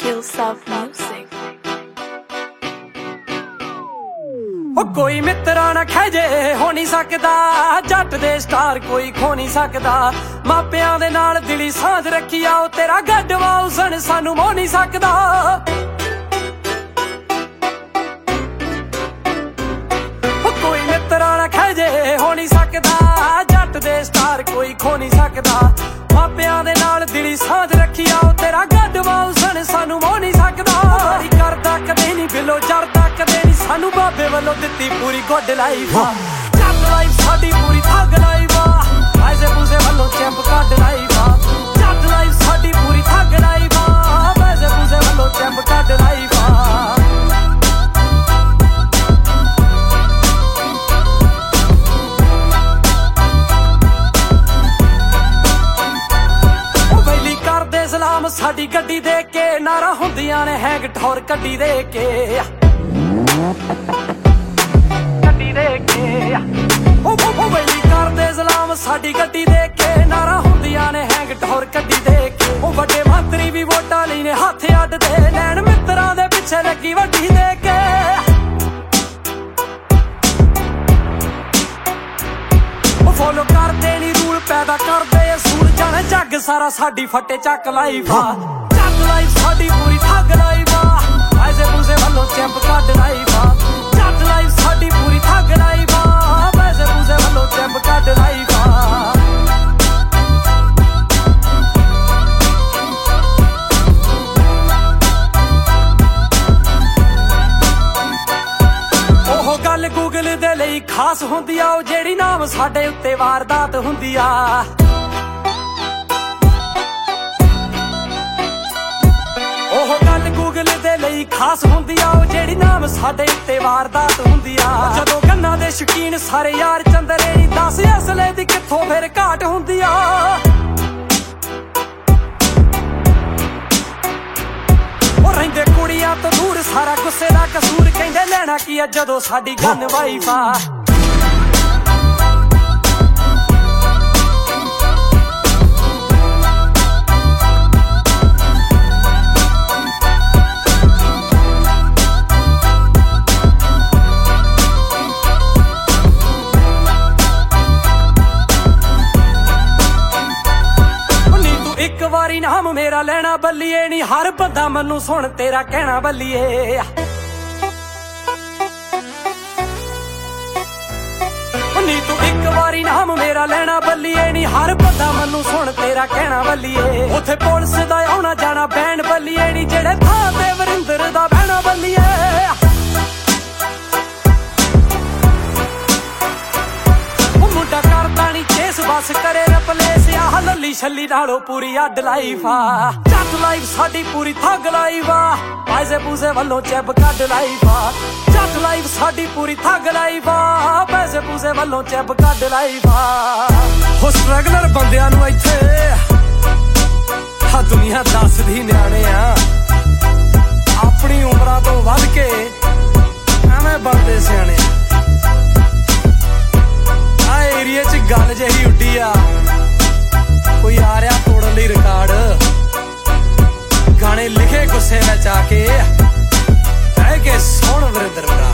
Skillsoft Music। कोई मित्रा ना खैजे हो नहीं सकदा, जट दे स्टार कोई खो नहीं सकदा। मापियां दे नाल दिली सांझ रखी आओ, तेरा गढ़वा हुसन सानू मोह नहीं सकदा। कोई मित्रा ना खैजे हो नहीं सकदा, जट दे स्टार कोई खो नहीं सकदा। मापियां दे नाल दिली सांझ रखी आओ, तेरा गढ़वा हुसन सानू मोह नहीं सकदा। मारी करदा कदे नहीं बिलो जरदा कदे नहीं, सानू बाबे वालों दित्ती पूरी गुड लाइफ। जट लाइफ साडी पूरी थग लाइफ, पैसे पूसे वालों चैंप कड लाइफ। जट लाइफ साडी पूरी थग लाइफ, पैसे पूसे वालों चैंप कड लाइफ। सलाम साडी गड्डी दे के, नारा हुंदियां ने हैंग ठौर कड्डी दे के। गड्डी दे के ओ वैली करदे सलाम साडी गड्डी दे के, नारा हुंदियां ने हैंग ठौर कड्डी दे के। ओ वड्डे मंत्री भी वोटां लई ने हत्थ अड्डदे, नैन मित्तरां दे पिछे लगी वड्डी दे के। फॉलो करदे नी रूल पैदा करदे असूल, जाने जग सारा साडी फटे चक लाइफ। जट लाइफ साडी पूरी थग लाइफ, पैसे पूसे वालों चैंप कड लाइफ। जट लाइफ साडी पूरी थग लाइफ, पैसे पूसे वालों चैंप कड लाइफ। गल गूगल दे लई खास हुंदी आ, जेड़ी नाम साडे उत्ते वारदात हुंदी आ। ओह गल गूगल दे लई खास हुंदी आ, जेड़ी नाम साडे उत्ते वारदात हुंदी आ। जदों गन्ना दे शकीन सारे यार चंदरे नी, दस असले दी कित्थों फिर घाट हुंदी आ। रहिंदे कुड़ियां तो दूर सारा गुस्से दा कसूर, कहंदे लेना की आ जदों साडी गन वाइफ आ। एक वारी नाम मेरा लेना बल्लिए नी, हर बंदा मन्नू सुन तेरा कहना बल्लिए। नी तू एक वारी नाम मेरा लेना बल्लिए नी, हर बंदा मन्नू सुन तेरा कहना बल्लिए। उथे पुलिस दा आउणा जाना बैंड बल्लिए नी, जेड़े थां ते वरिंदर दा बहना बल्लिए। मुंडा करदा नी चेस बस करे रपलेस, आह लल्ली छल्ली नालों पूरी अड लाइफ आ। जट लाइफ साडी पूरी थग लाइफ, पैसे पूसे वालों चैब कड लाइफ। जट लाइफ साडी पूरी थग लाइफ, पैसे पूसे वालों चैब कड लाइफ। हो स्ट्रगलर बंदियां नूं इत्थे हा दुनिया दसदी न्याणे आ, अपनी उमरां तो वध के एवें बनदे सियाणे। एरिया च गल जही उड्डी आ, कोई आ रहा तोड़न लई रिकार्ड। गाने लिखे गुस्से विच आके, बह के सुण वरिंदर।